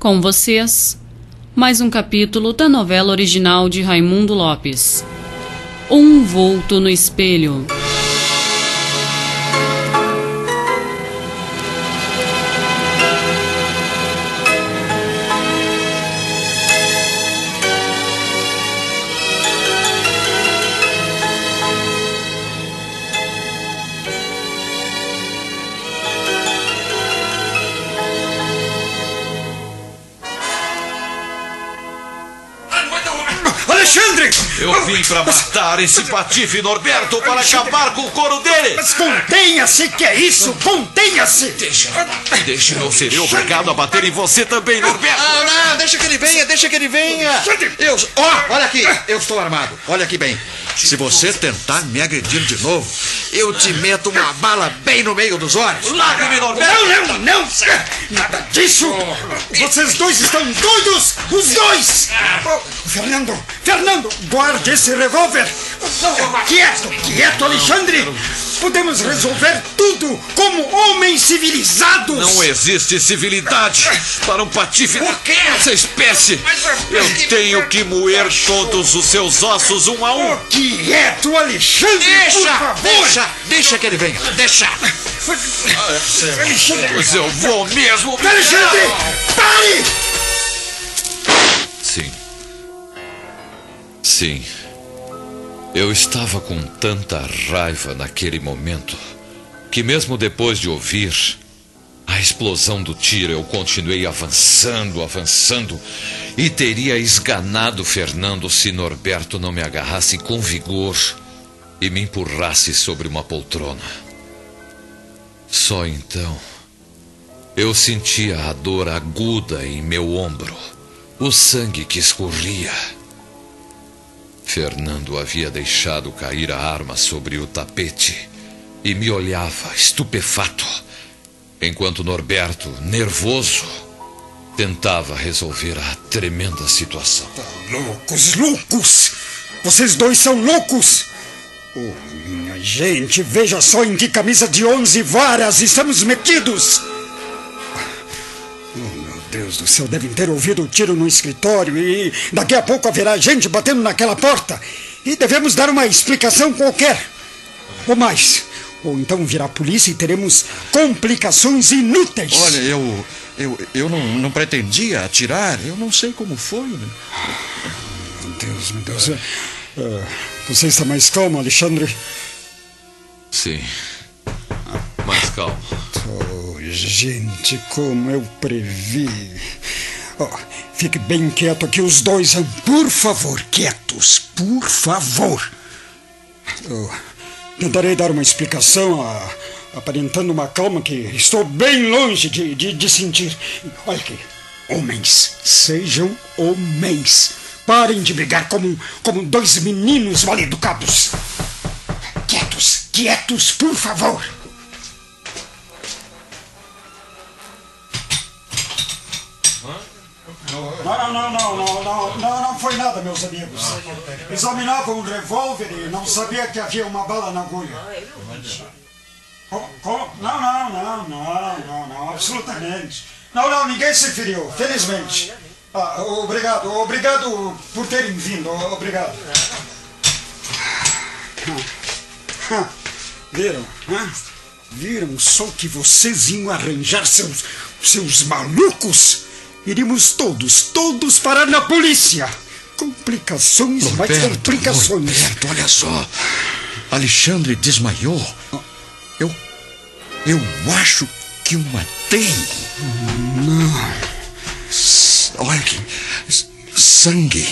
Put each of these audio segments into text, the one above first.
Com vocês, mais um capítulo da novela original de Raimundo Lopes, Um Vulto no Espelho. Alexandre! Eu vim para matar esse patife Norberto, para acabar com o couro dele! Mas contenha-se, que é isso? Contenha-se! Deixa eu ser eu obrigado a bater em você também, Norberto! Não, deixa que ele venha! Olha aqui, eu estou armado, olha aqui bem. Se você tentar me agredir de novo, eu te meto uma bala bem no meio dos olhos. Largue-me, Norberto! Não! Nada disso! Vocês dois estão doidos! Os dois! Fernando, guarde esse revólver! Quieto, Alexandre! Podemos resolver tudo como homens civilizados! Não existe civilidade para um patife dessa espécie! Eu tenho que moer todos os seus ossos um a um! Quieto, Alexandre, por favor! Deixa que ele venha, deixa! Alexandre! Mas eu vou mesmo! Alexandre, pare! Sim. Eu estava com tanta raiva naquele momento que mesmo depois de ouvir a explosão do tiro, eu continuei avançando e teria esganado Fernando se Norberto não me agarrasse com vigor e me empurrasse sobre uma poltrona. Só então eu sentia a dor aguda em meu ombro, o sangue que escorria. Fernando havia deixado cair a arma sobre o tapete e me olhava estupefato, enquanto Norberto, nervoso, tentava resolver a tremenda situação. Loucos! Vocês dois são loucos! Oh, minha gente, veja só em que camisa de 11 varas estamos metidos! Deus do céu, devem ter ouvido o tiro no escritório e daqui a pouco haverá gente batendo naquela porta e devemos dar uma explicação qualquer. Ou mais, ou então virá a polícia e teremos complicações inúteis. Olha, eu não pretendia atirar, eu não sei como foi. Né? Meu Deus. Você está mais calmo, Alexandre? Sim, mais calmo. Gente, como eu previ. Fique bem quieto aqui os dois. Por favor, quietos, por favor. Tentarei dar uma explicação, aparentando uma calma que estou bem longe de sentir. Olha aqui, homens, sejam homens. Parem de brigar como dois meninos mal educados. Quietos, por favor. Não foi nada, meus amigos. Examinavam o revólver e não sabia que havia uma bala na agulha. Não, absolutamente. Não, ninguém se feriu, felizmente. Obrigado por terem vindo, obrigado. Viram só que vocês iam arranjar seus malucos? Iríamos todos parar na polícia. Complicações, mais complicações. Norberto, olha só. Alexandre desmaiou. Eu acho que o matei. Não. Olha aqui. Sangue.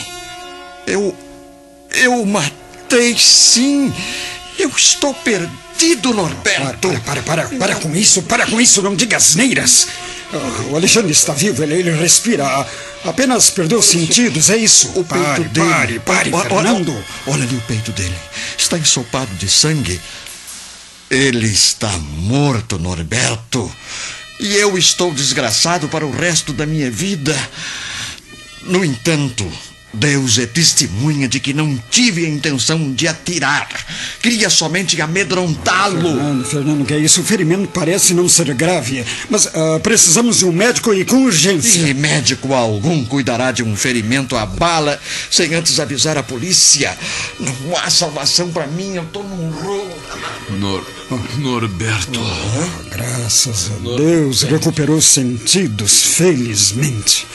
Eu matei, sim. Eu estou perdido, Norberto. Para com isso, não diga asneiras. O Alexandre está vivo, ele respira. Apenas perdeu os sentidos, é isso. O peito dele. Pare, Fernando. Olha ali o peito dele. Está ensopado de sangue. Ele está morto, Norberto. E eu estou desgraçado para o resto da minha vida. No entanto, Deus é testemunha de que não tive a intenção de atirar. Queria somente amedrontá-lo. Fernando, que é isso? O ferimento parece não ser grave, mas precisamos de um médico e com urgência. E médico algum cuidará de um ferimento à bala sem antes avisar a polícia. Não há salvação para mim, eu tô num rolo. Norberto. Graças a Deus, recuperou os sentidos, felizmente.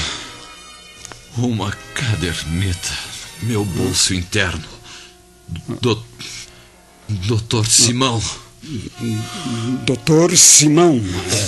Uma caderneta, meu bolso interno. Doutor Simão. Doutor Simão.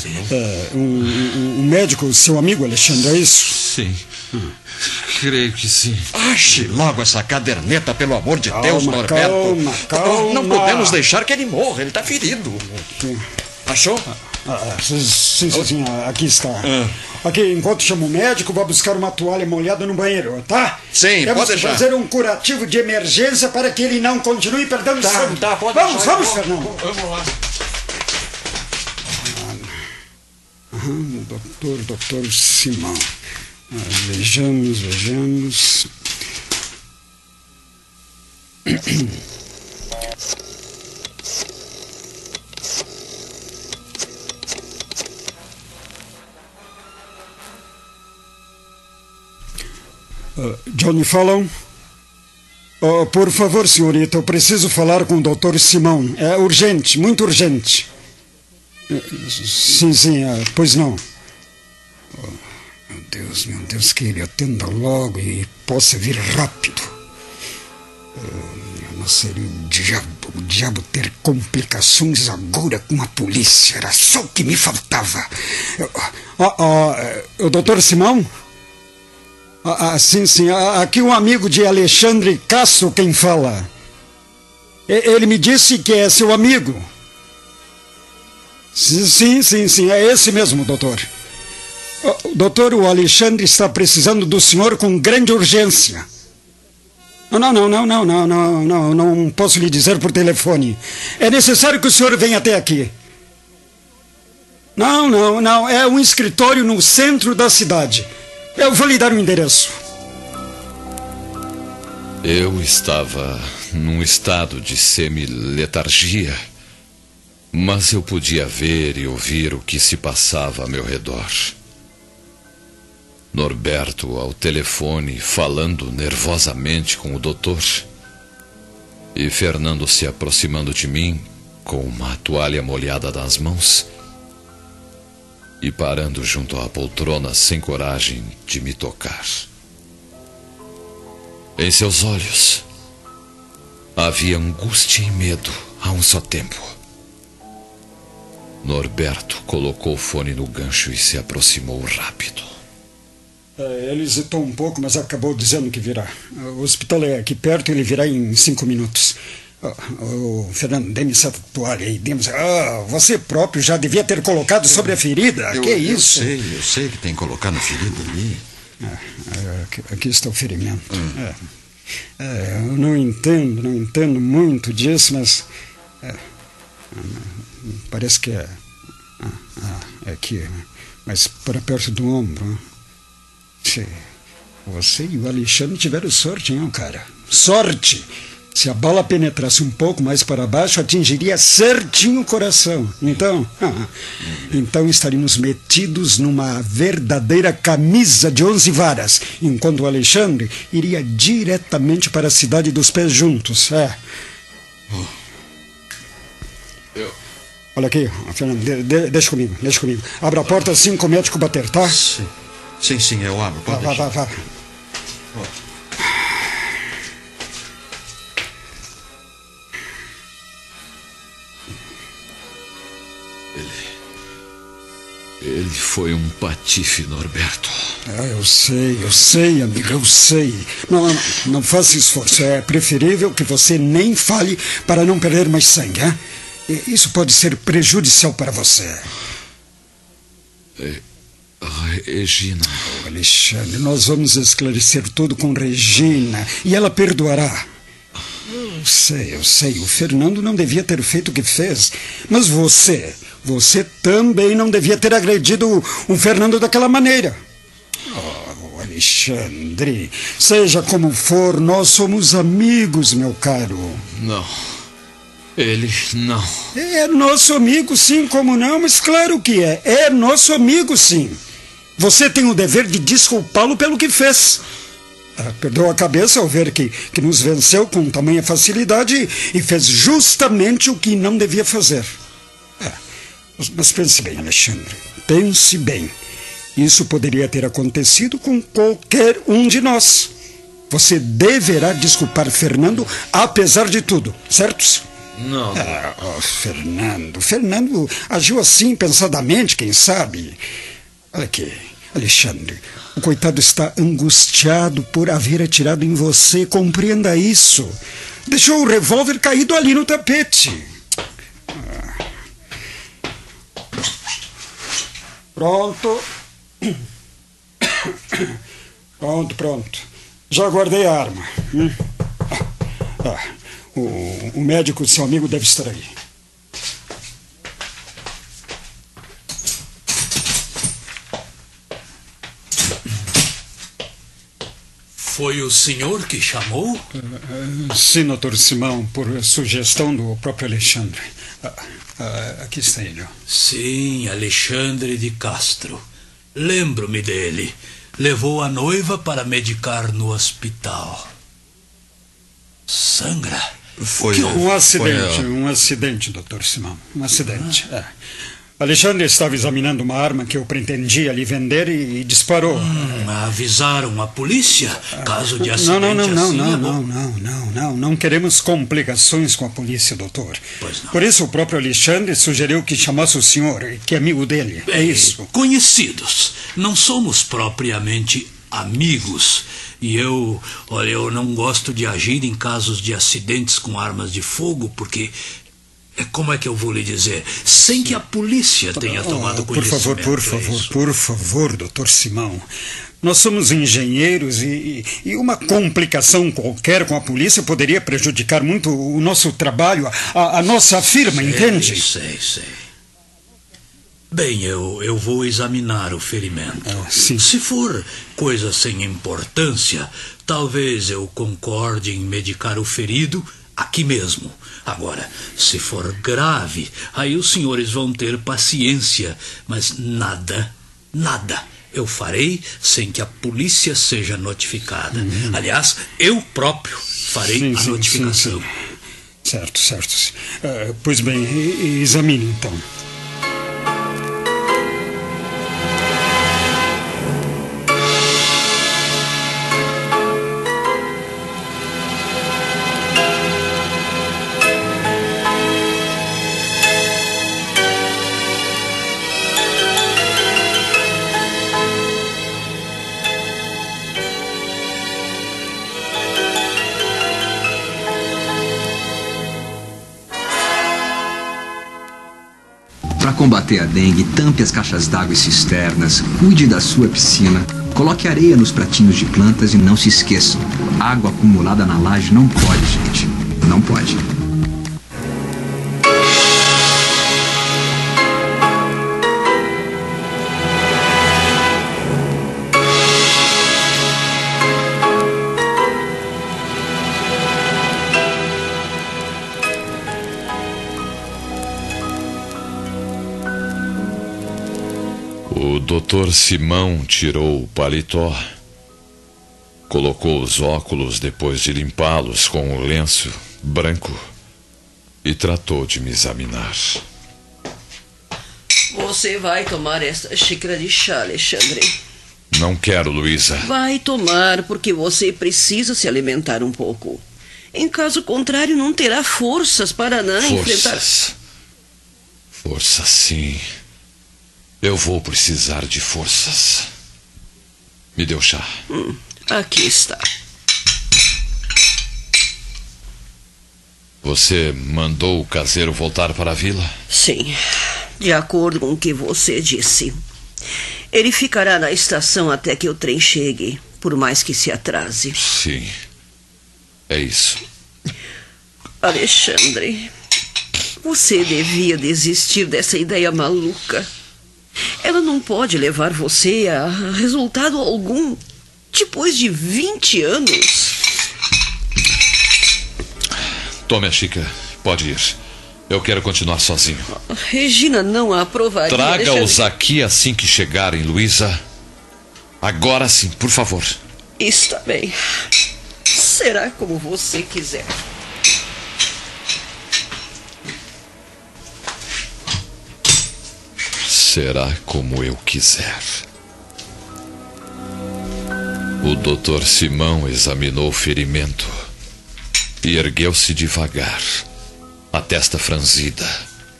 Um médico, seu amigo Alexandre, é isso? Sim. Creio que sim. Ache logo essa caderneta, pelo amor de Deus, Norberto. Calma. Não podemos deixar que ele morra, ele está ferido. Achou? Sim, aqui está. Aqui, enquanto chamo o médico, vou buscar uma toalha molhada no banheiro, tá? Sim, temos pode deixar. Fazer um curativo de emergência para que ele não continue perdendo sangue. Tá, pode vamos, deixar. Vamos, Fernando. Vamos lá. Doutor Simão. Vejamos. Johnny Fallon? Por favor, senhorita, eu preciso falar com o Dr. Simão. É urgente, muito urgente. Sim, pois não. Meu Deus, que ele atenda logo e possa vir rápido. Eu não seria o diabo ter complicações agora com a polícia. Era só o que me faltava. O Dr. Simão? Sim, aqui um amigo de Alexandre Castro quem fala. Ele me disse que é seu amigo. Sim, é esse mesmo, doutor. Doutor, o Alexandre está precisando do senhor com grande urgência. Não posso lhe dizer por telefone. É necessário que o senhor venha até aqui. Não, é um escritório no centro da cidade. Eu vou lhe dar um endereço. Eu estava num estado de semi-letargia, mas eu podia ver e ouvir o que se passava a meu redor. Norberto ao telefone falando nervosamente com o doutor e Fernando se aproximando de mim com uma toalha molhada nas mãos e parando junto à poltrona sem coragem de me tocar. Em seus olhos havia angústia e medo a um só tempo. Norberto colocou o fone no gancho e se aproximou rápido. Ele hesitou um pouco, mas acabou dizendo que virá. O hospital é aqui perto e ele virá em 5 minutos. Fernando, dê-me essa toalha aí. Você próprio já devia ter colocado sobre a ferida. Que é isso? Eu sei que tem que colocar na ferida ali. Aqui está o ferimento. Eu não entendo muito disso, mas parece que é aqui, mas para perto do ombro. Você e o Alexandre tiveram sorte, hein, cara? Sorte! Se a bala penetrasse um pouco mais para baixo, atingiria certinho o coração. Então estaríamos metidos numa verdadeira camisa de 11 varas, enquanto o Alexandre iria diretamente para a cidade dos pés juntos. Olha aqui, Fernando, deixa comigo. Abra a porta assim que o médico bater, tá? Sim, eu abro. Pode deixar. Vá. Ele foi um patife, Norberto. Eu sei, amigo, eu sei. Não faça esforço. É preferível que você nem fale para não perder mais sangue, hein? Isso pode ser prejudicial para você. Regina. Alexandre, nós vamos esclarecer tudo com Regina e ela perdoará. Eu sei, o Fernando não devia ter feito o que fez, mas você também não devia ter agredido o Fernando daquela maneira. Alexandre, seja como for, nós somos amigos, meu caro. Não. Ele não. É nosso amigo, sim, como não? Mas claro que é. É nosso amigo, sim. Você tem o dever de desculpá-lo pelo que fez. Perdeu a cabeça ao ver que nos venceu com tamanha facilidade e fez justamente o que não devia fazer. Mas pense bem, Alexandre. Pense bem. Isso poderia ter acontecido com qualquer um de nós. Você deverá desculpar Fernando apesar de tudo, certo? Não. Fernando agiu assim pensadamente, quem sabe? Olha aqui, Alexandre, o coitado está angustiado por haver atirado em você, compreenda isso. Deixou o revólver caído ali no tapete. Pronto. Pronto. Já guardei a arma. O médico de seu amigo deve estar aí. Foi o senhor que chamou? Sim, Dr. Simão, por sugestão do próprio Alexandre. Aqui está ele. Sim, Alexandre de Castro. Lembro-me dele. Levou a noiva para medicar no hospital. Sangra? Foi um acidente, Dr. Simão. Um acidente. Alexandre estava examinando uma arma que eu pretendia lhe vender e disparou. Avisaram a polícia? Caso de acidente Não queremos complicações com a polícia, doutor. Pois não. Por isso o próprio Alexandre sugeriu que chamasse o senhor, que é amigo dele. É isso. Conhecidos. Não somos propriamente amigos. E eu não gosto de agir em casos de acidentes com armas de fogo, porque... Como é que eu vou lhe dizer? Sem que a polícia tenha tomado conhecimento. Por favor, doutor Simão. Nós somos engenheiros e uma complicação qualquer com a polícia poderia prejudicar muito o nosso trabalho, a nossa firma, entende? Sei. Bem, eu vou examinar o ferimento. Sim. Se for coisa sem importância, talvez eu concorde em medicar o ferido aqui mesmo. Agora, se for grave, aí os senhores vão ter paciência, mas nada eu farei sem que a polícia seja notificada. Aliás, eu próprio farei a notificação. Sim. Certo. Pois bem, examine então. Para combater a dengue, tampe as caixas d'água e cisternas, cuide da sua piscina, coloque areia nos pratinhos de plantas e não se esqueçam, água acumulada na laje não pode, gente. Não pode. O Dr. Simão tirou o paletó, colocou os óculos depois de limpá-los com o lenço branco e tratou de me examinar. Você vai tomar esta xícara de chá, Alexandre? Não quero, Luísa. Vai tomar, porque você precisa se alimentar um pouco. Em caso contrário, não terá forças para enfrentar... Forças, sim. Eu vou precisar de forças. Me dê o chá. Aqui está. Você mandou o caseiro voltar para a vila? Sim, de acordo com o que você disse. Ele ficará na estação até que o trem chegue, por mais que se atrase. Sim, é isso. Alexandre, você devia desistir dessa ideia maluca. Ela não pode levar você a resultado algum. Depois de 20 anos? Tome a xícara. Pode ir. Eu quero continuar sozinho. Regina não a aprovaria. Traga-os aqui assim que chegarem, Luísa. Agora sim, por favor. Está bem. Será como você quiser. Será como eu quiser. O Dr. Simão examinou o ferimento e ergueu-se devagar, a testa franzida.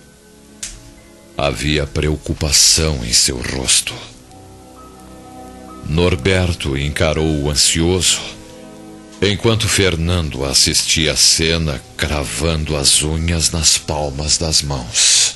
Havia preocupação em seu rosto. Norberto encarou-o ansioso, enquanto Fernando assistia à cena cravando as unhas nas palmas das mãos.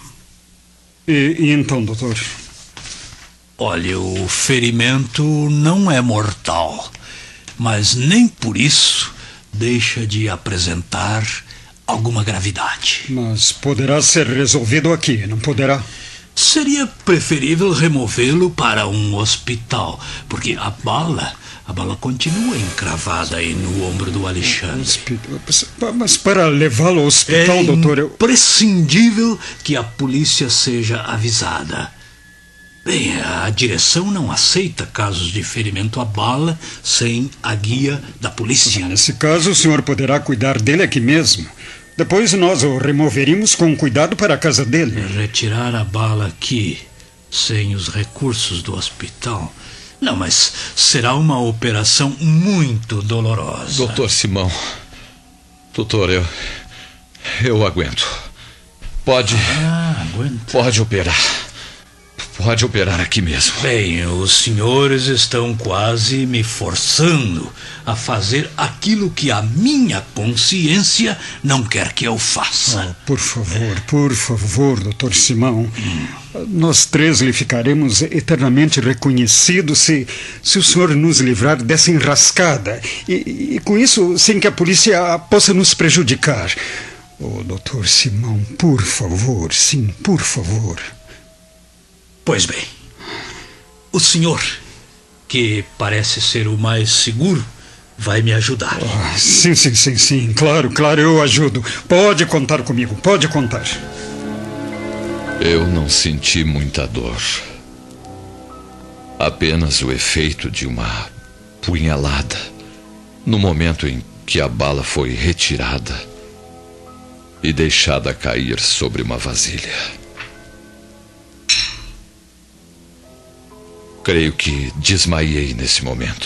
E então, doutor? Olha, o ferimento não é mortal, mas nem por isso deixa de apresentar alguma gravidade. Mas poderá ser resolvido aqui, não poderá? Seria preferível removê-lo para um hospital, porque a bala continua encravada aí no ombro do Alexandre. Mas para levá-lo ao hospital, doutor, É imprescindível que a polícia seja avisada. Bem, a direção não aceita casos de ferimento à bala sem a guia da polícia. Nesse caso, o senhor poderá cuidar dele aqui mesmo. Depois nós o removeríamos com cuidado para a casa dele. Retirar a bala aqui, sem os recursos do hospital... Não, mas será uma operação muito dolorosa. Doutor Simão. Doutor, eu aguento. Pode... aguenta. Pode operar. Pode operar aqui mesmo. Bem, os senhores estão quase me forçando a fazer aquilo que a minha consciência não quer que eu faça. Por favor, doutor Simão. Nós três lhe ficaremos eternamente reconhecidos se o senhor nos livrar dessa enrascada. E com isso, sem que a polícia possa nos prejudicar. Doutor Simão, por favor, sim, por favor. Pois bem, o senhor, que parece ser o mais seguro, vai me ajudar. Sim, claro, eu ajudo. Pode contar comigo, pode contar. Eu não senti muita dor. Apenas o efeito de uma punhalada no momento em que a bala foi retirada e deixada cair sobre uma vasilha. Creio que desmaiei nesse momento.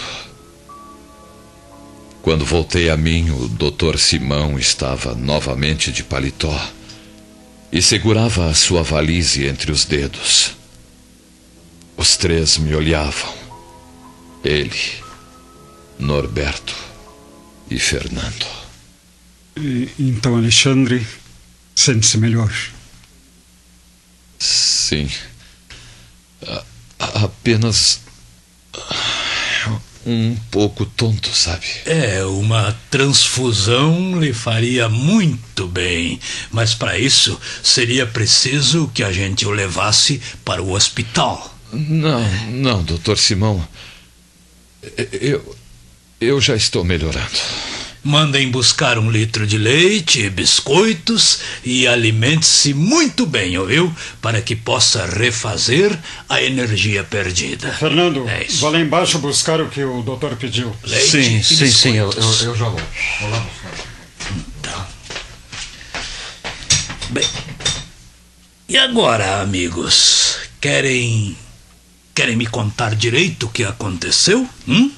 Quando voltei a mim, o Dr. Simão estava novamente de paletó e segurava a sua valise entre os dedos. Os três me olhavam. Ele, Norberto e Fernando. Então, Alexandre, sente-se melhor? Sim. Apenas um pouco tonto, sabe? Uma transfusão lhe faria muito bem, mas para isso seria preciso que a gente o levasse para o hospital. Não, doutor Simão. Eu já estou melhorando. Mandem buscar 1 litro de leite, biscoitos e alimente-se muito bem, ouviu? Para que possa refazer a energia perdida. Fernando, vá lá embaixo buscar o que o doutor pediu. Leite Sim, eu já vou. Vou lá buscar. Então. Bem, e agora, amigos? Querem me contar direito o que aconteceu?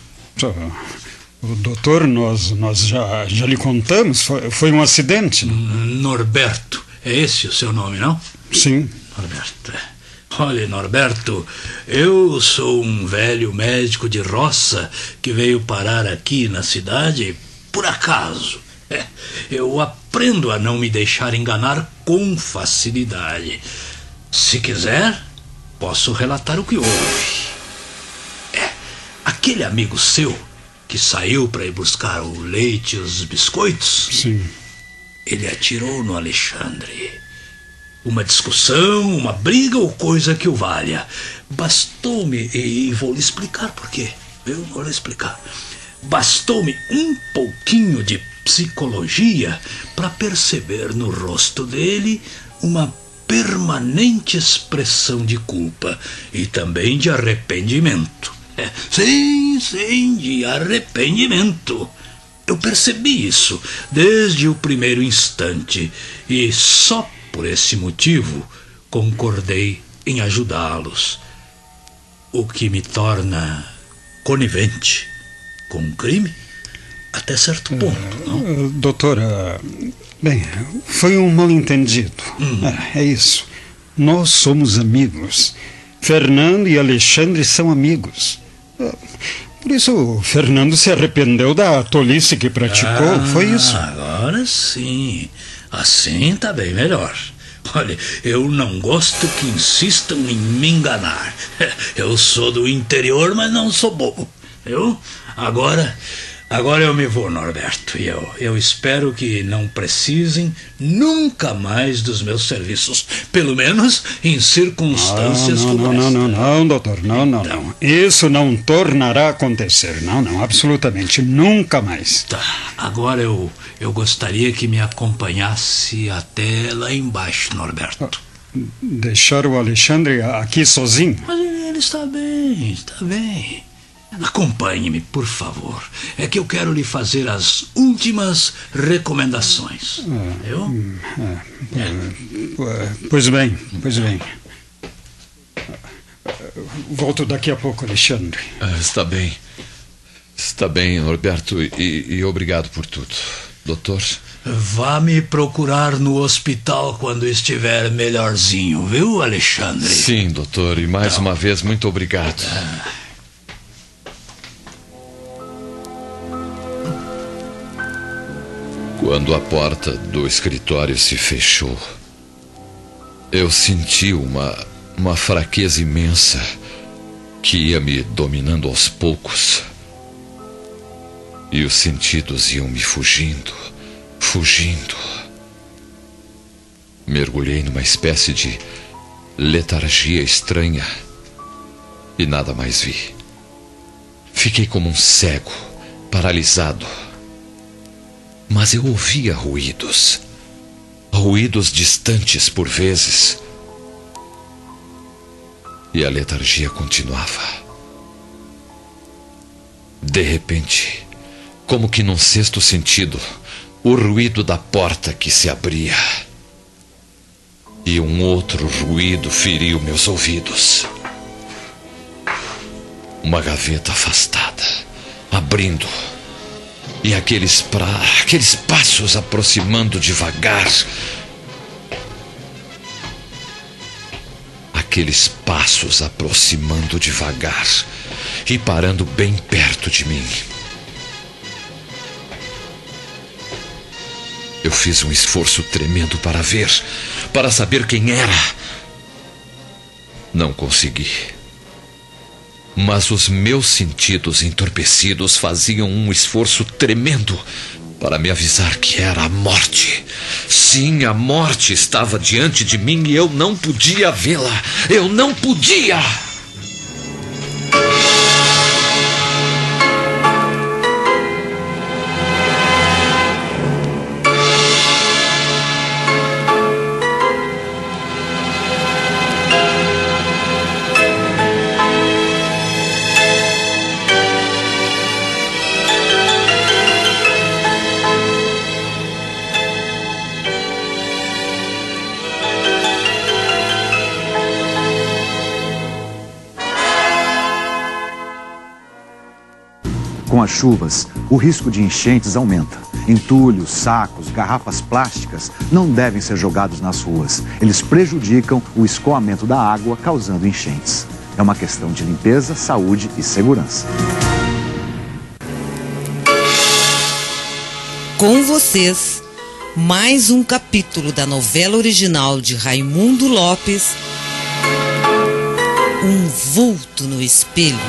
O doutor, nós já lhe contamos, foi um acidente. Norberto, é esse o seu nome, não? Sim. Norberto. Olha, Norberto, eu sou um velho médico de roça que veio parar aqui na cidade por acaso. Eu aprendo a não me deixar enganar com facilidade. Se quiser, posso relatar o que houve. Aquele amigo seu que saiu para ir buscar o leite e os biscoitos? Sim. Ele atirou no Alexandre. Uma discussão, uma briga ou coisa que o valha. Bastou-me, e vou lhe explicar por quê. Eu vou lhe explicar. Bastou-me um pouquinho de psicologia para perceber no rosto dele uma permanente expressão de culpa e também de arrependimento. Sim, de arrependimento. Eu percebi isso desde o primeiro instante e só por esse motivo concordei em ajudá-los, o que me torna conivente com o crime até certo ponto, não? Doutora, bem, foi um mal-entendido. É isso. Nós somos amigos. Fernando e Alexandre são amigos. Por isso, o Fernando se arrependeu da tolice que praticou, foi isso? Agora sim. Assim tá bem melhor. Olha, eu não gosto que insistam em me enganar. Eu sou do interior, mas não sou bobo. Agora eu me vou, Norberto. E eu espero que não precisem nunca mais dos meus serviços. Pelo menos em circunstâncias como esta. Não, doutor. Não. Isso não tornará a acontecer. Não, absolutamente. Nunca mais. Tá. Agora eu gostaria que me acompanhasse até lá embaixo, Norberto. Deixar o Alexandre aqui sozinho? Mas ele está bem. Acompanhe-me, por favor. É que eu quero lhe fazer as últimas recomendações. Pois bem. Volto daqui a pouco, Alexandre. Está bem, Norberto, e obrigado por tudo. Doutor? Vá me procurar no hospital quando estiver melhorzinho, viu, Alexandre? Sim, doutor, e mais uma vez, muito obrigado. Quando a porta do escritório se fechou, eu senti uma fraqueza imensa que ia me dominando aos poucos. E os sentidos iam me fugindo. Mergulhei numa espécie de letargia estranha e nada mais vi. Fiquei como um cego, paralisado. Mas eu ouvia ruídos distantes por vezes. E a letargia continuava. De repente, como que num sexto sentido, o ruído da porta que se abria. E um outro ruído feriu meus ouvidos. Uma gaveta afastada, abrindo. E aqueles passos aproximando devagar. E parando bem perto de mim. Eu fiz um esforço tremendo para ver, para saber quem era. Não consegui. Mas os meus sentidos entorpecidos faziam um esforço tremendo para me avisar que era a morte. Sim, a morte estava diante de mim e eu não podia vê-la. Eu não podia! Com as chuvas, o risco de enchentes aumenta. Entulhos, sacos, garrafas plásticas não devem ser jogados nas ruas. Eles prejudicam o escoamento da água, causando enchentes. É uma questão de limpeza, saúde e segurança. Com vocês, mais um capítulo da novela original de Raimundo Lopes, Um Vulto no Espelho.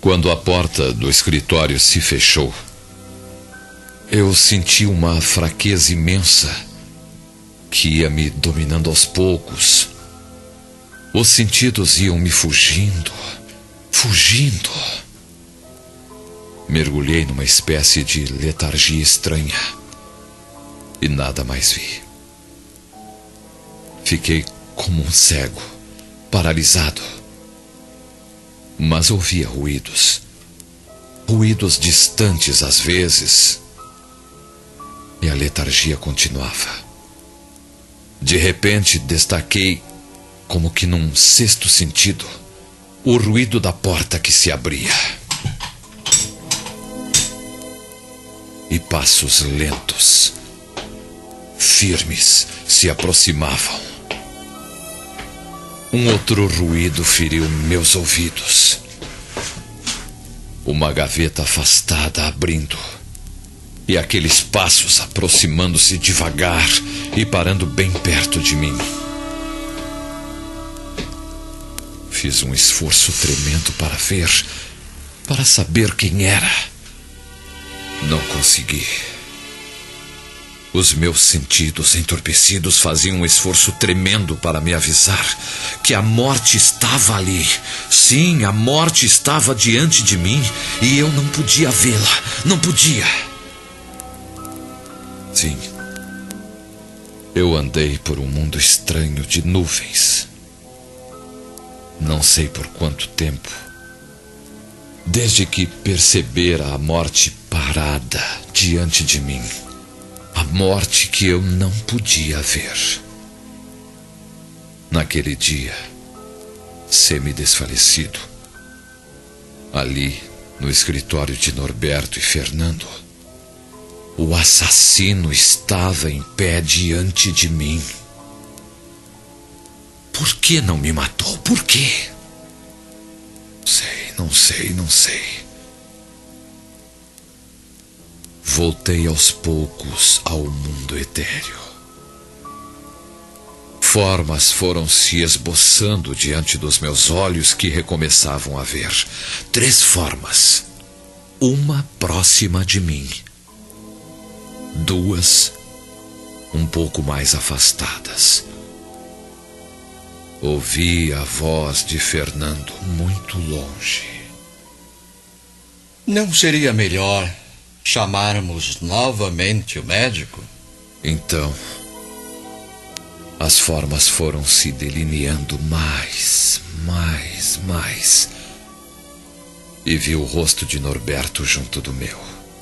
Quando a porta do escritório se fechou, eu senti uma fraqueza imensa que ia me dominando aos poucos. Os sentidos iam me fugindo. Mergulhei numa espécie de letargia estranha e nada mais vi. Fiquei como um cego, paralisado. Mas ouvia ruídos distantes às vezes, e a letargia continuava. De repente, destaquei, como que num sexto sentido, o ruído da porta que se abria. E passos lentos, firmes, se aproximavam. Um outro ruído feriu meus ouvidos. Uma gaveta afastada abrindo, e aqueles passos aproximando-se devagar e parando bem perto de mim. Fiz um esforço tremendo para ver, para saber quem era. Não consegui. Os meus sentidos entorpecidos faziam um esforço tremendo para me avisar que a morte estava ali. Sim, a morte estava diante de mim e eu não podia vê-la. Não podia. Sim, eu andei por um mundo estranho de nuvens. Não sei por quanto tempo, desde que percebera a morte parada diante de mim. A morte que eu não podia ver. Naquele dia, semi-desfalecido, ali no escritório de Norberto e Fernando, o assassino estava em pé diante de mim. Por que não me matou? Por quê? Não sei. Voltei aos poucos ao mundo etéreo. Formas foram se esboçando diante dos meus olhos que recomeçavam a ver. 3 formas. Uma próxima de mim. 2 um pouco mais afastadas. Ouvi a voz de Fernando muito longe. Não seria melhor chamarmos novamente o médico? Então, as formas foram se delineando mais. E vi o rosto de Norberto junto do meu.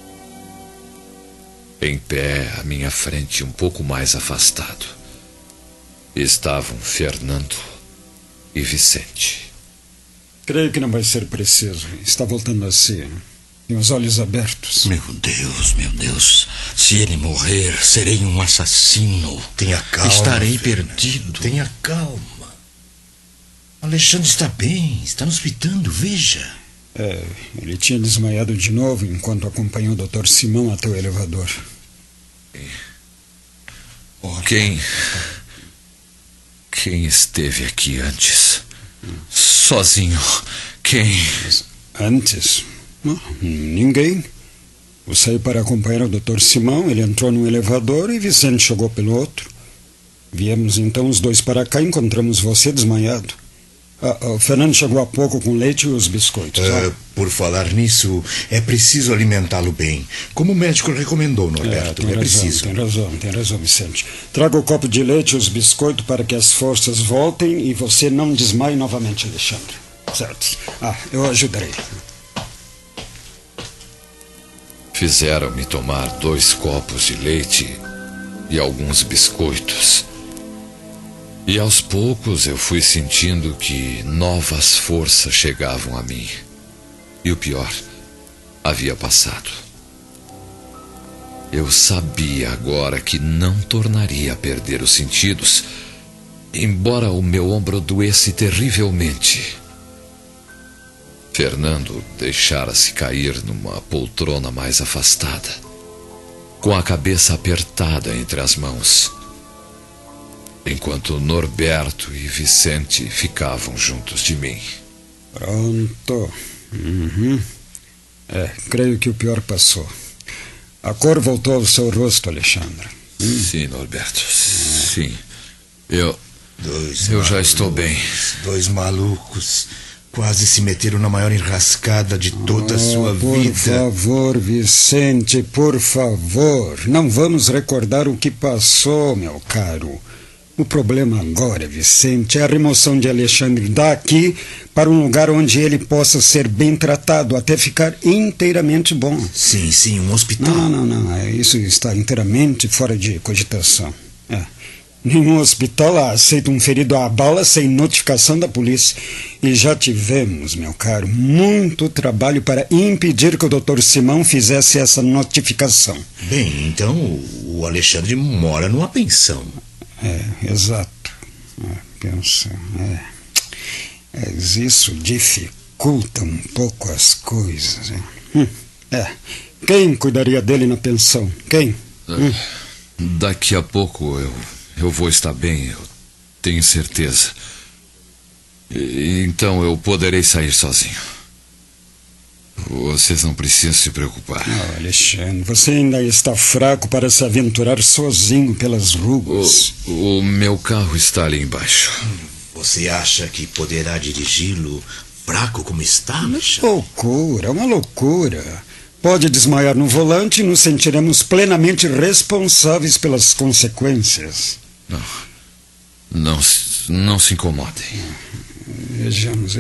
Em pé, à minha frente, um pouco mais afastado, estavam Fernando e Vicente. Creio que não vai ser preciso. Está voltando a si. Tem os olhos abertos. Meu Deus. Se ele morrer, serei um assassino. Tenha calma. Estarei Fernando. perdido. Tenha calma. Alexandre está bem. Está nos pitando, veja. Ele tinha desmaiado de novo enquanto acompanhou o Dr. Simão até o elevador. Quem esteve aqui antes? Sozinho. Quem? Antes? Não, ninguém. Eu saí para acompanhar o Dr. Simão, ele entrou no elevador e Vicente chegou pelo outro. Viemos então os dois para cá e encontramos você desmaiado. O Fernando chegou há pouco com leite e os biscoitos. Por falar nisso, é preciso alimentá-lo bem, como o médico recomendou, Norberto. Preciso. Tem razão, Vicente. Traga o copo de leite e os biscoitos para que as forças voltem e você não desmaie novamente, Alexandre. Certo. Eu ajudarei. Fizeram-me tomar 2 copos de leite e alguns biscoitos. E aos poucos eu fui sentindo que novas forças chegavam a mim. E o pior, havia passado. Eu sabia agora que não tornaria a perder os sentidos, embora o meu ombro doesse terrivelmente. Fernando deixara-se cair numa poltrona mais afastada, com a cabeça apertada entre as mãos, enquanto Norberto e Vicente ficavam juntos de mim. Pronto. Creio que o pior passou. A cor voltou ao seu rosto, Alexandre. Sim, Norberto. Sim. Eu já estou bem. Dois malucos quase se meteram na maior enrascada de toda a sua vida. Por favor, Vicente, por favor. Não vamos recordar o que passou, meu caro. O problema agora, Vicente, é a remoção de Alexandre daqui para um lugar onde ele possa ser bem tratado até ficar inteiramente bom. Sim, um hospital. Não. Isso está inteiramente fora de cogitação. Nenhum hospital aceita um ferido à bala sem notificação da polícia. E já tivemos, meu caro, muito trabalho para impedir que o Dr. Simão fizesse essa notificação. Bem, então o Alexandre mora numa pensão. Exato. Pensão. Mas isso dificulta um pouco as coisas. Quem cuidaria dele na pensão? Quem? Daqui a pouco eu vou estar bem, eu tenho certeza. Então eu poderei sair sozinho. Vocês não precisam se preocupar. Alexandre, você ainda está fraco para se aventurar sozinho pelas ruas. O meu carro está ali embaixo. Você acha que poderá dirigi-lo fraco como está, Alexandre? Uma loucura. Pode desmaiar no volante e nos sentiremos plenamente responsáveis pelas consequências. Não se incomodem. Vejamos,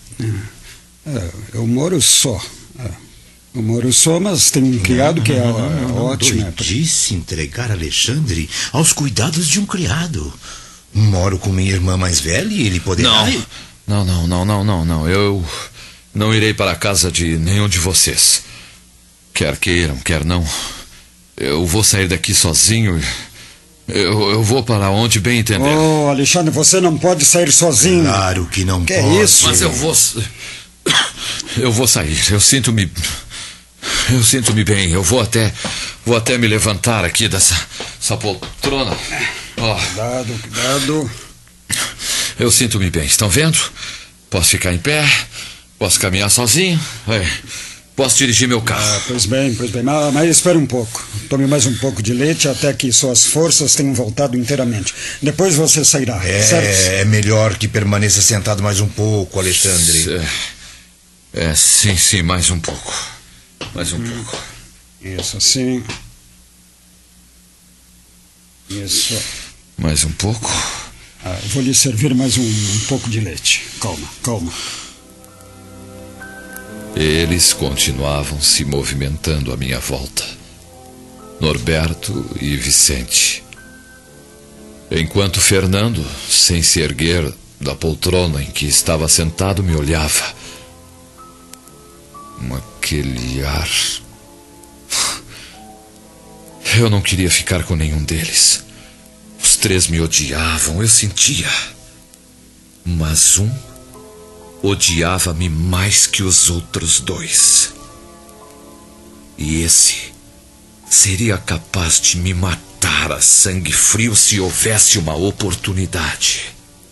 eu moro só. Eu moro só, mas tenho um criado que é ótimo. Disse entregar Alexandre aos cuidados de um criado. Moro com minha irmã mais velha e ele poderá... Não. Eu não irei para a casa de nenhum de vocês. Quer queiram, quer não. Eu vou sair daqui sozinho. Eu vou para onde bem entender. Alexandre, você não pode sair sozinho. Claro que não pode. É isso? Mas eu vou sair. Eu sinto-me bem. Eu vou até me levantar aqui dessa poltrona. Cuidado. Eu sinto-me bem. Estão vendo? Posso ficar em pé. Posso caminhar sozinho. Posso dirigir meu carro. Pois bem. Mas espere um pouco. Tome mais um pouco de leite até que suas forças tenham voltado inteiramente. Depois você sairá. Certo? É melhor que permaneça sentado mais um pouco, Alexandre. Sim, mais um pouco. Pouco. Isso, assim. Isso. Mais um pouco? Vou lhe servir mais um pouco de leite. Calma. Eles continuavam se movimentando à minha volta. Norberto e Vicente. Enquanto Fernando, sem se erguer da poltrona em que estava sentado, me olhava. Aquele ar... Eu não queria ficar com nenhum deles. Os três me odiavam, eu sentia. Mas um odiava-me mais que os outros dois. E esse seria capaz de me matar a sangue frio se houvesse uma oportunidade.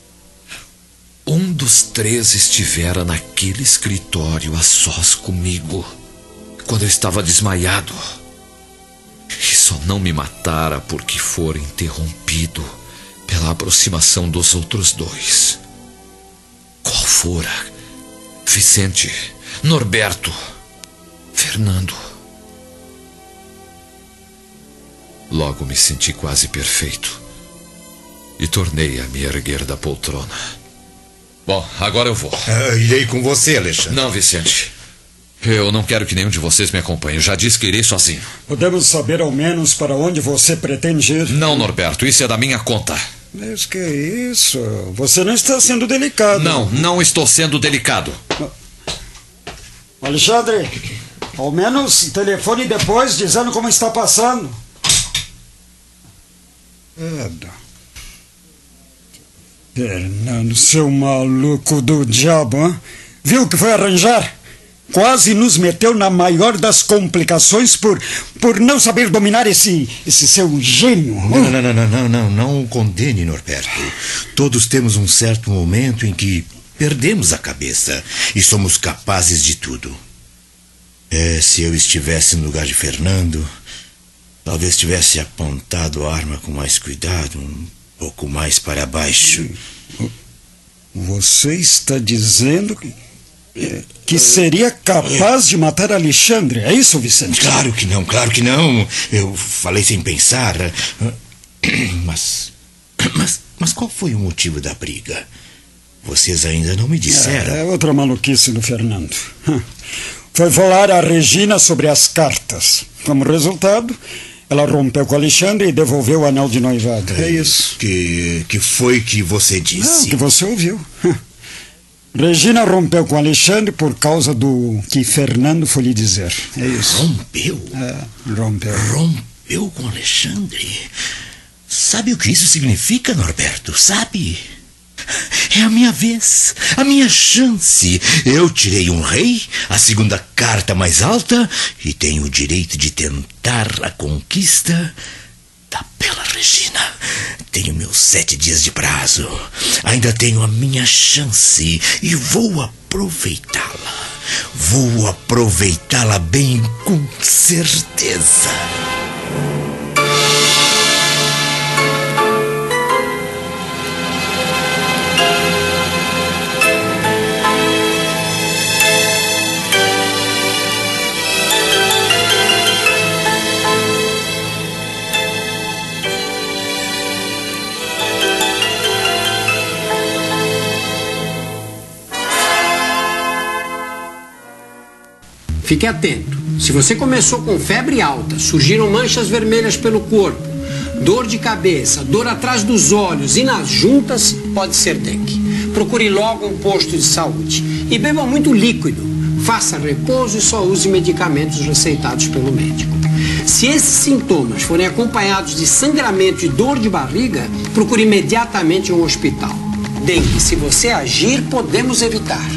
Um dos três estivera naquele escritório a sós comigo, quando eu estava desmaiado. E só não me matara porque fora interrompido pela aproximação dos outros dois. Qual fora? Vicente, Norberto, Fernando. Logo me senti quase perfeito e tornei a me erguer da poltrona. Bom, agora eu vou. Irei com você, Alexandre. Não, Vicente. Eu não quero que nenhum de vocês me acompanhe. Eu já disse que irei sozinho. Podemos saber ao menos para onde você pretende ir? Não, Norberto. Isso é da minha conta. Mas que é isso? Você não está sendo delicado. Não estou sendo delicado. Alexandre, ao menos telefone depois dizendo como está passando. Fernando, seu maluco do diabo, hein? Viu o que foi arranjar? Quase nos meteu na maior das complicações por não saber dominar esse seu gênio. Não o condene, Norberto. Todos temos um certo momento em que perdemos a cabeça e somos capazes de tudo. Se eu estivesse no lugar de Fernando, talvez tivesse apontado a arma com mais cuidado, um pouco mais para baixo. Você está dizendo que seria capaz de matar Alexandre? É isso, Vicente? Claro que não, claro que não. Eu falei sem pensar. Mas qual foi o motivo da briga? Vocês ainda não me disseram. É outra maluquice do Fernando. Foi falar a Regina sobre as cartas. Como resultado, ela rompeu com Alexandre e devolveu o anel de noivado. É isso. Que foi que você disse? Que você ouviu. Regina rompeu com Alexandre por causa do que Fernando foi lhe dizer. É isso. Rompeu? Rompeu. Rompeu com Alexandre? Sabe o que isso significa, Norberto? Sabe? É a minha vez, a minha chance. Eu tirei um rei, a segunda carta mais alta, e tenho o direito de tentar a conquista da bela Regina. Tenho meus 7 dias de prazo. Ainda tenho a minha chance e vou aproveitá-la. Vou aproveitá-la bem, com certeza. Fique atento. Se você começou com febre alta, surgiram manchas vermelhas pelo corpo, dor de cabeça, dor atrás dos olhos e nas juntas, pode ser dengue. Procure logo um posto de saúde. E beba muito líquido. Faça repouso e só use medicamentos receitados pelo médico. Se esses sintomas forem acompanhados de sangramento e dor de barriga, procure imediatamente um hospital. Dengue, se você agir, podemos evitar.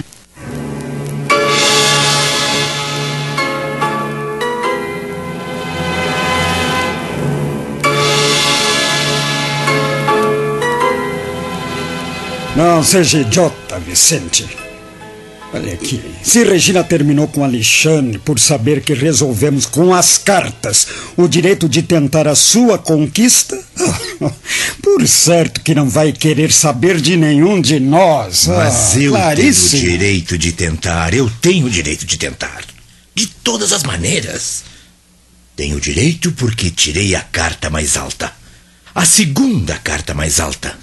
Não seja idiota, Vicente. Olha aqui. Se Regina terminou com Alexandre por saber que resolvemos com as cartas o direito de tentar a sua conquista, por certo que não vai querer saber de nenhum de nós. Mas eu tenho o direito de tentar. Eu tenho o direito de tentar. De todas as maneiras. Tenho o direito porque tirei a carta mais alta. A segunda carta mais alta.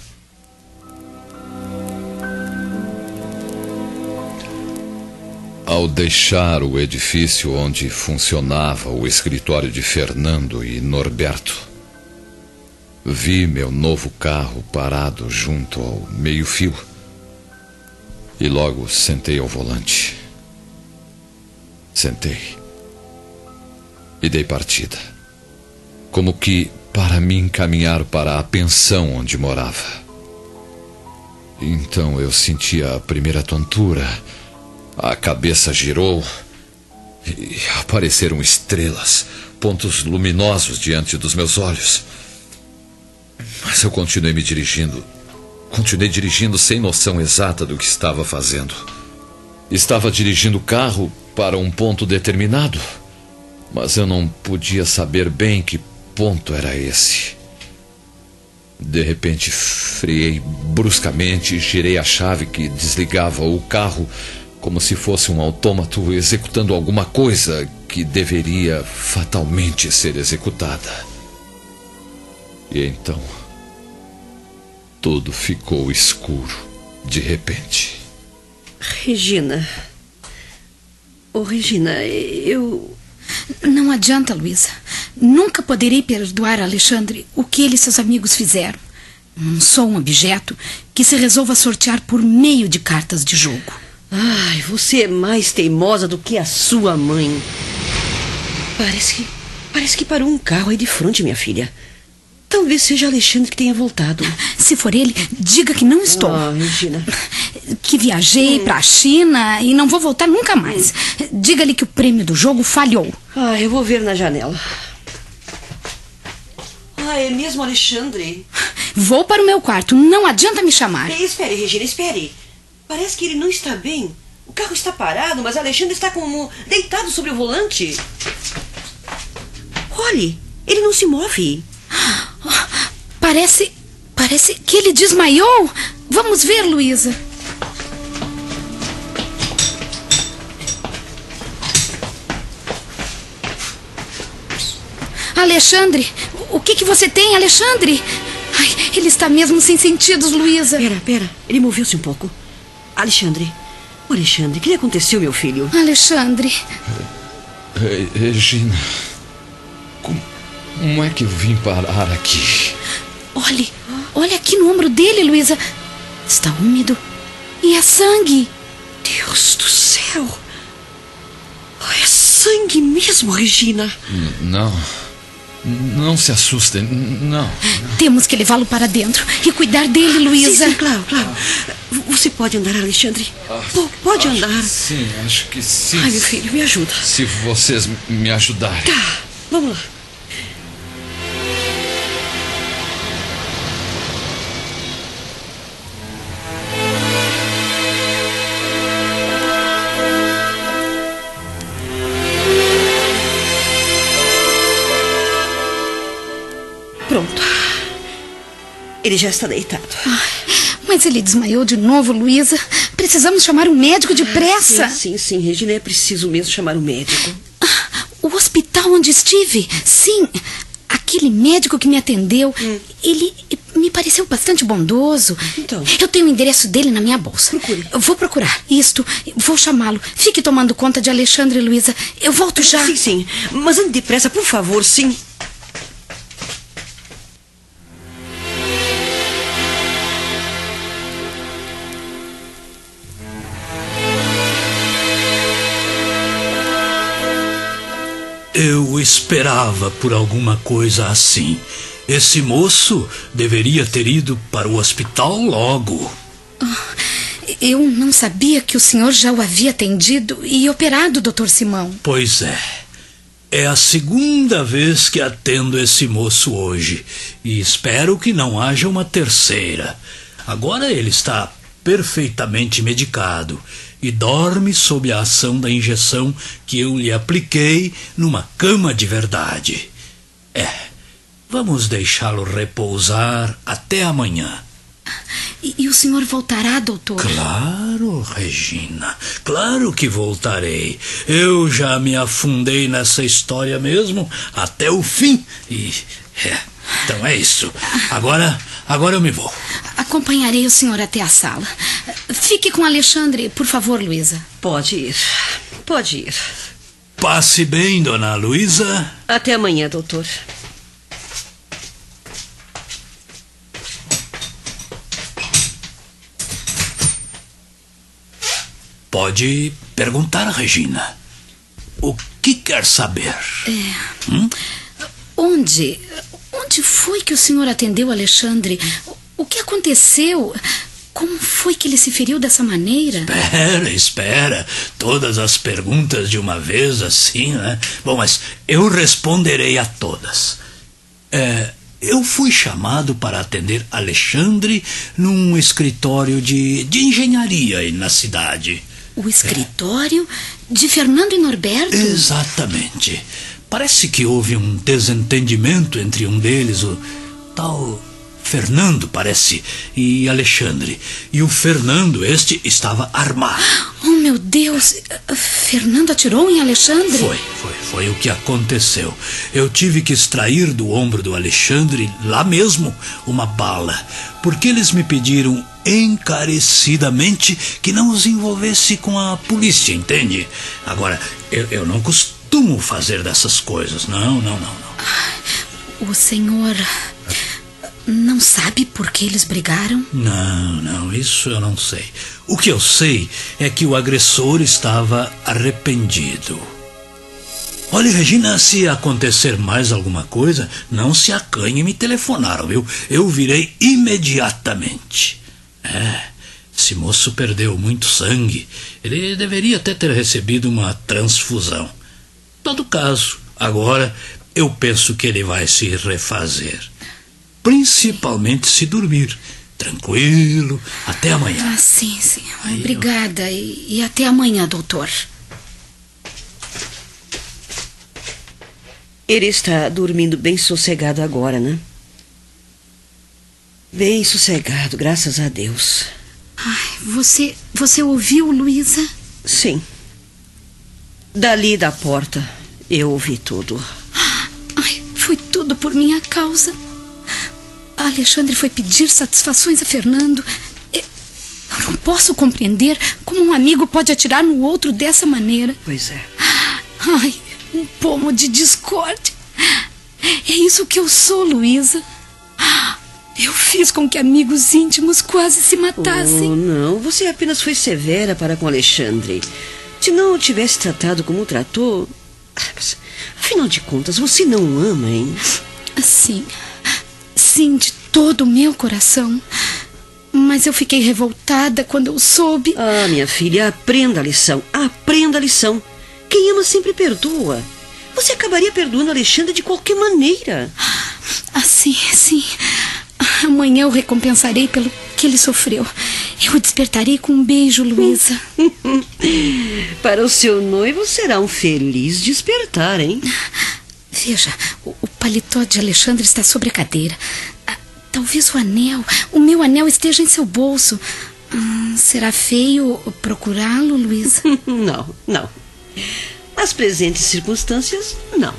Ao deixar o edifício onde funcionava o escritório de Fernando e Norberto, vi meu novo carro parado junto ao meio-fio e logo sentei ao volante. Sentei e dei partida, como que para me encaminhar para a pensão onde morava. Então eu senti a primeira tontura. A cabeça girou e apareceram estrelas, pontos luminosos diante dos meus olhos. Mas eu continuei dirigindo sem noção exata do que estava fazendo. Estava dirigindo o carro para um ponto determinado, mas eu não podia saber bem que ponto era esse. De repente, freiei bruscamente e girei a chave que desligava o carro, como se fosse um autômato executando alguma coisa que deveria fatalmente ser executada. E então, tudo ficou escuro de repente. Regina. Regina, eu... Não adianta, Luísa. Nunca poderei perdoar a Alexandre o que ele e seus amigos fizeram. Não sou um objeto que se resolva sortear por meio de cartas de jogo. Ai, você é mais teimosa do que a sua mãe. Parece que parou um carro aí de frente, minha filha. Talvez seja Alexandre que tenha voltado. Se for ele, diga que não estou. Regina. Que viajei para a China e não vou voltar nunca mais. Diga-lhe que o prêmio do jogo falhou. Eu vou ver na janela. É mesmo Alexandre? Vou para o meu quarto. Não adianta me chamar. Espere, Regina, espere. Parece que ele não está bem. O carro está parado, mas Alexandre está como deitado sobre o volante. Olhe, ele não se move. Parece que ele desmaiou. Vamos ver, Luísa. Alexandre, o que você tem, Alexandre? Ai, ele está mesmo sem sentidos, Luísa. Pera, ele moveu-se um pouco. Alexandre, o que lhe aconteceu, meu filho? Alexandre. Regina, como é que eu vim parar aqui? Olha aqui no ombro dele, Luísa. Está úmido. E é sangue. Deus do céu. É sangue mesmo, Regina. Não se assustem, não. Temos que levá-lo para dentro e cuidar dele, Luísa. Sim, claro. Você pode andar, Alexandre? Pode andar. Sim, acho que sim. Ai, meu filho, me ajuda. Se vocês me ajudarem. Tá, vamos lá. Pronto. Ele já está deitado. Mas ele desmaiou de novo, Luísa. Precisamos chamar um médico depressa. Sim, Regina, é preciso mesmo chamar um médico. O hospital onde estive? Sim. Aquele médico que me atendeu, ele me pareceu bastante bondoso. Então? Eu tenho o endereço dele na minha bolsa. Procure. Eu vou procurar. Vou chamá-lo. Fique tomando conta de Alexandre e Luísa. Eu volto já. Sim. Mas ande depressa, por favor, sim. Eu esperava por alguma coisa assim. Esse moço deveria ter ido para o hospital logo. Eu não sabia que o senhor já o havia atendido e operado, Dr. Simão. Pois é. É a segunda vez que atendo esse moço hoje. E espero que não haja uma terceira. Agora ele está perfeitamente medicado e dorme sob a ação da injeção que eu lhe apliquei numa cama de verdade. Vamos deixá-lo repousar até amanhã. E o senhor voltará, doutor? Claro, Regina, claro que voltarei. Eu já me afundei nessa história mesmo até o fim então é isso. Agora eu me vou. Acompanharei o senhor até a sala. Fique com Alexandre, por favor, Luísa. Pode ir. Passe bem, dona Luísa. Até amanhã, doutor. Pode perguntar, Regina. O que quer saber? Onde foi que o senhor atendeu Alexandre? O que aconteceu? Como foi que ele se feriu dessa maneira? Espera. Todas as perguntas de uma vez, assim, né? Bom, mas eu responderei a todas. Eu fui chamado para atender Alexandre num escritório de engenharia aí na cidade. O escritório de Fernando e Norberto? Exatamente. Parece que houve um desentendimento entre um deles, o tal Fernando, parece, e Alexandre. E o Fernando, estava armado. Oh, meu Deus! Fernando atirou em Alexandre? Foi o que aconteceu. Eu tive que extrair do ombro do Alexandre, lá mesmo, uma bala, porque eles me pediram encarecidamente que não os envolvesse com a polícia, entende? Agora, eu não costumo fazer dessas coisas, não. O senhor não sabe por que eles brigaram? Não, isso eu não sei. O que eu sei é que o agressor estava arrependido. Olha, Regina, se acontecer mais alguma coisa, não se acanhe em me telefonar, viu? Eu virei imediatamente. Esse moço perdeu muito sangue. Ele deveria até ter recebido uma transfusão. Em todo caso, agora eu penso que ele vai se refazer. Principalmente se dormir. Tranquilo. Até amanhã. Sim. Obrigada. E até amanhã, doutor. Ele está dormindo bem sossegado agora, né? Bem sossegado, graças a Deus. Você ouviu, Luísa? Sim. Dali da porta, eu ouvi tudo. Foi tudo por minha causa. Alexandre foi pedir satisfações a Fernando. Eu não posso compreender como um amigo pode atirar no outro dessa maneira. Pois é. Um pomo de discórdia. É isso que eu sou, Luísa. Eu fiz com que amigos íntimos quase se matassem. Não, você apenas foi severa para com Alexandre. Se não o tivesse tratado como tratou... Afinal de contas, você não o ama, hein? Sim, de todo o meu coração. Mas eu fiquei revoltada quando eu soube... minha filha, aprenda a lição. Aprenda a lição. Quem ama sempre perdoa. Você acabaria perdoando Alexandre de qualquer maneira. Sim. Amanhã eu recompensarei pelo que ele sofreu. Eu o despertarei com um beijo, Luísa. Para o seu noivo será um feliz despertar, hein? Veja, o paletó de Alexandre está sobre a cadeira. Talvez o meu anel esteja em seu bolso. Será feio procurá-lo, Luísa? Não. Nas presentes circunstâncias, não.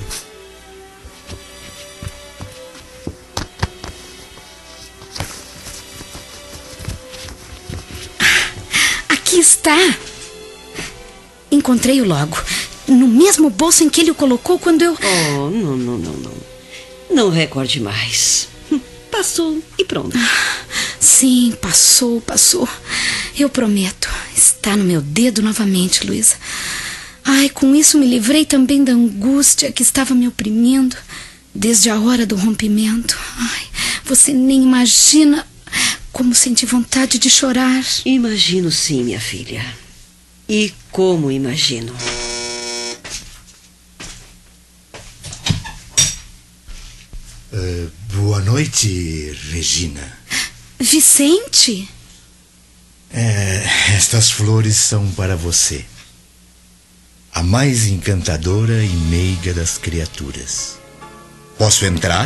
Aqui está. Encontrei-o logo. No mesmo bolso em que ele o colocou quando eu... Não. Não recorde mais. Passou e pronto. Sim, passou. Eu prometo. Está no meu dedo novamente, Luísa. Com isso me livrei também da angústia que estava me oprimindo desde a hora do rompimento. Você nem imagina como senti vontade de chorar. Imagino sim, minha filha. E como imagino. Boa noite, Regina. Vicente? Estas flores são para você. A mais encantadora e meiga das criaturas. Posso entrar?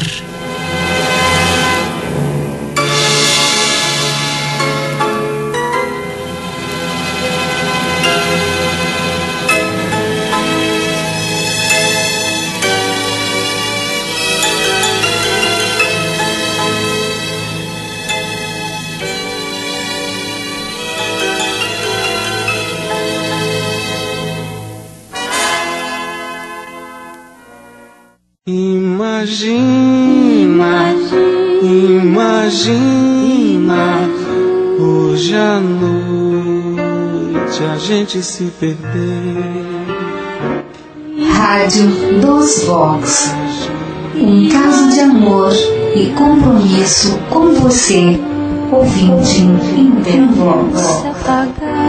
Imagina hoje à noite a gente se perder. Rádio dos Vox. Um caso de amor e compromisso com você, ouvinte Intervox.